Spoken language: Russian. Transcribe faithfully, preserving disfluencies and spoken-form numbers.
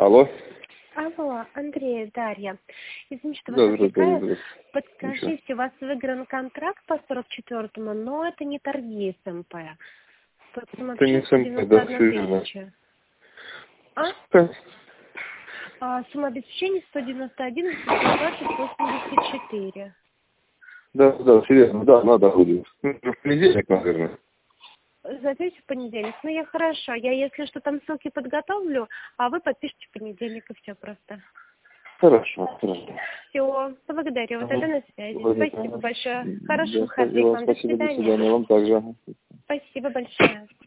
Алло. Алло, Андрей, Дарья. Извините, что вас Да, отвлекаю. здравствуйте, здравствуйте. Подскажите, у вас выигран контракт по сорок четвёртому, но это не торги СМП. Тут сумма Это не обещания сто СМП, девяносто да, одна все верно. тысяча. А? Да. а? Сумма обеспечения сто девяносто один восемьсот двадцать восемьдесят четыре. Да, да, все верно, да, надо будет. Ну, в понедельник, наверное. Запишите в понедельник. Ну, я хорошо. Я, если что, там ссылки подготовлю, а вы подпишите в понедельник, и все просто. Хорошо, хорошо. Все, благодарю. Вот это на связи. Ладно, Спасибо ага. большое. Да, Хороших и выходных вам вам. До спасибо, до свидания. свидания, вам также. Спасибо большое.